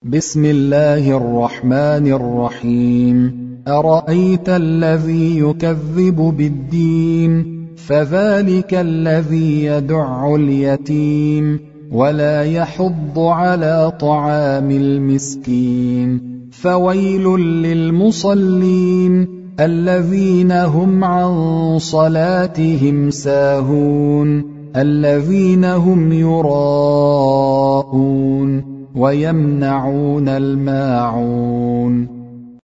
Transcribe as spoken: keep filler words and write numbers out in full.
بسم الله الرحمن الرحيم أرأيت الذي يكذب بالدين فذلك الذي يدع اليتيم ولا يحض على طعام المسكين فويل للمصلين الذين هم عن صلاتهم ساهون الذين هم يراءون ويمنعون الماعون